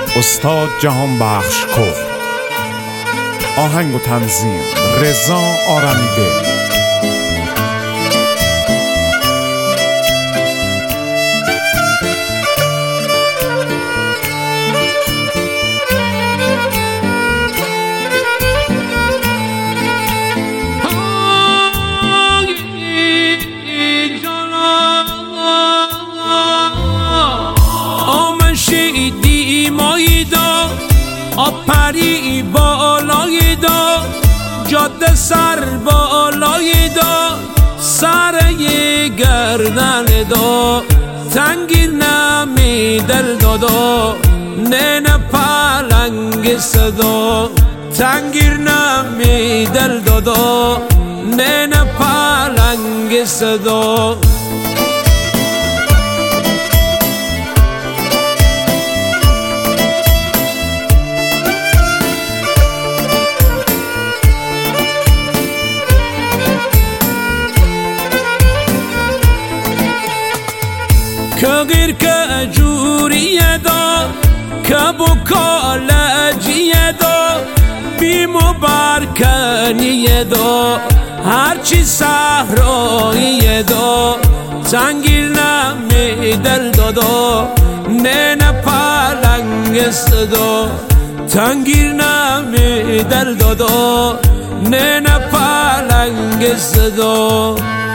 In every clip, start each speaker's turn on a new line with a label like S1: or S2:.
S1: استاد جهانبخش کرد. آهنگ و تنظیم رضا آرمیده.
S2: آپری بالای دا، جاده سر بالای دا، سر گردن دا، تنگیر نمی دل دادا، نین پلنگ صدا، تنگیر نمی دل دادا، نین پلنگ صدا. که غیر که جوریه دا، که بکالجیه دا، بیم و برکنیه دا، هرچی صحراییه دا، تنگیر نمی دل دادا، نین پلنگ صدا، تنگیر نمی دل دادا، نین پلنگ صدا.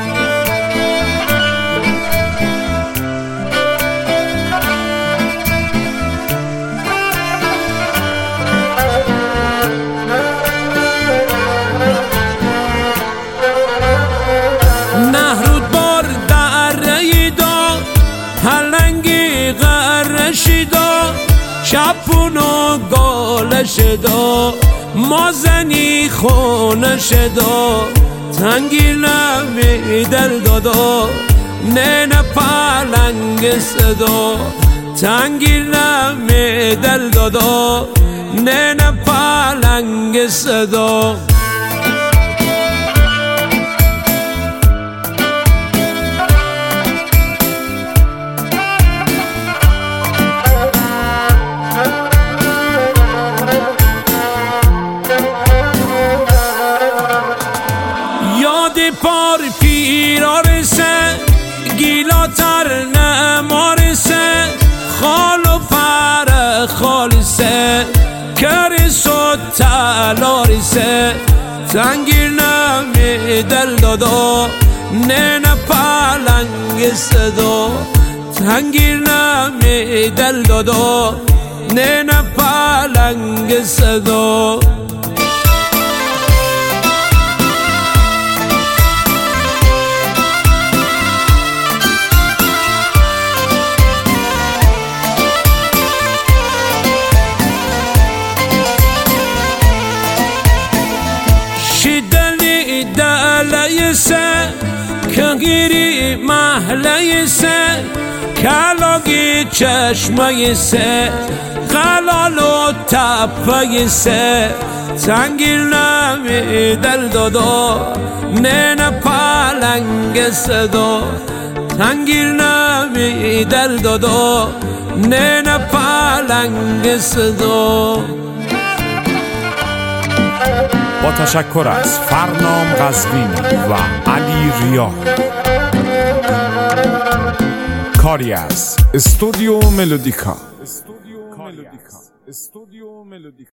S2: چپونو گالش دا، مازنی خونش دا، تنگیر نمی دل دادا، نین پلنگ صدا، تنگیر نمی دل دادا، نین پلنگ صدا. پار پیرارسه گیلاتر نمارسه، خال و پر خالسه کرس و تلارسه، تنگیر نمی دل دادا، نین پلنگ صدا، تنگیر نمی دل دادا، نین پلنگ صدا. دلیسه که گیری محلیسه، کلاگی چشمیسه، غلال و تپیسه، تنگیر نمی دل دادا، نین پلنگ صدا، تنگیر نمی دل دادا، نین پلنگ صدا.
S1: با تشکر از فرنام قزوینی و علی ریا. کاری از استودیو ملودیکا.